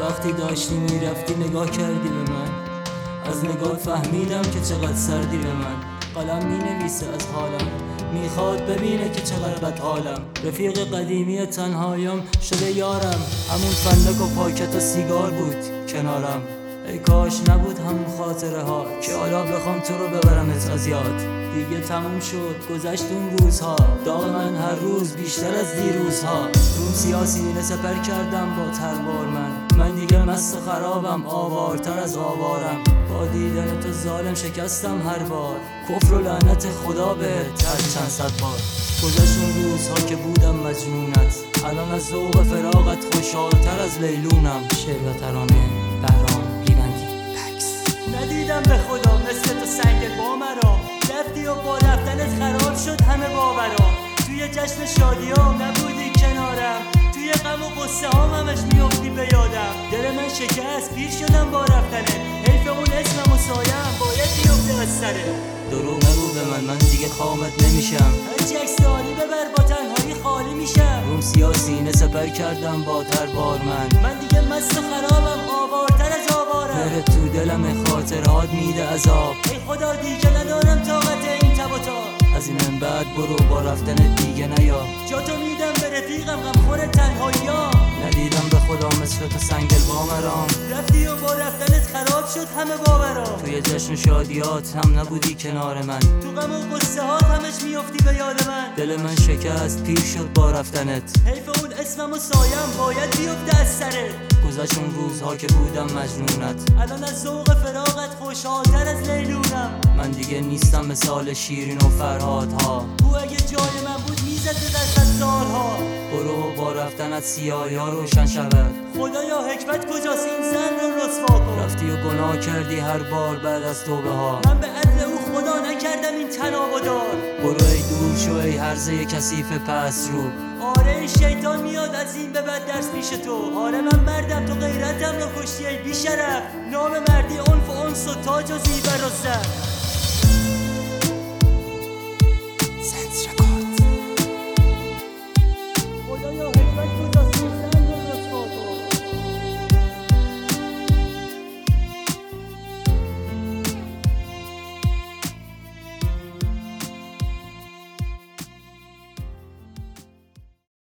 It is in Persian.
وقتی داشتی میرفتی نگاه کردی به من، از نگاه فهمیدم که چقدر سردی به من. قلم می نویسه از حالم، میخواد ببینه که چقدر بد حالم. رفیق قدیمی تنهایم شده یارم، همون فندک و پاکت و سیگار بود کنارم. ای کاش نبود همون خاطره ها که حالا بخوام تو رو ببرمت از یاد. دیگه تموم شد گذشت اون روزها، داغ من هر روز بیشتر از دیروزها. روم سیاسی سپر کردم با تربار من دیگه مست و خرابم، آوارتر از آوارم. با دیدن تو ظالم شکستم هر بار، کفر و لعنت خدا بهتر چند صد بار. گذشت اون روزها که بودم مجنونت، الان از ذوق فراقت خوشحالتر از لیلونم. شعر و ترانه بهرام پیوندی پکس. ندیدم به خدا مثل تو سنگ با مرا، رفتی و با رفتنت خراب شد همه باورا. توی جشن شادیام نبودی کنارم، توی غم و غصه هام همش میافتی به یادم. دل من شکست پیر شدم با رفتنت، حیف اون اسمم و سایم باید بیفته از سره. دروغ نگو به من دیگه خامت نمیشم، هرچی عکس داری ببر با تنهایی خالی میشم. روم سیاسی سپر کردم با تربار من دیگه مست و خرابم، آوارتر از آوارم. بره تو دلم خاطرات میده عذاب، ای خدا دیگه ندارم طاقت این تب و تاب. از این من بعد برو با رفتن دیگه نیا، جا تو میدم به رفیقم غمخور تنهایی‌ام. ندیدم به خدا مثل تو سنگل با مرام، رفتی و با رفتنت خراب شد همه باورام. توی جشن شادیات هم نبودی کنار من، تو غم و غصه هات همش میافتی به یاد من. دل من شکست پیر شد با رفتنت، حیف اون اسمم و سایم باید بیفته از سرت. گذشت اون روزها که بودم مجنونت، الان از ذوق فراقت خوشحالتر از لیلونم. من دیگه نیستم مثال شیرین و فرهادها، او اگه جای من بود میزد به دستت سالها. برو با رفتنت سیاهی ها روشن شود، خدایا حکمت کجاست این زن رو رسوا کن. رفتی و گناه کردی هر بار بعد از توبه ها، من به عدل او خدا نکردم این تناب و دار. برو ای دور شو ای هرزه کثیف پس رو، آره شیطان میاد از این به بعد درس پیش تو. آره من مردم تو غیرتم رو کشتی ای بی شرف، نام مردی عنف و انس و تاج و زیور و زر.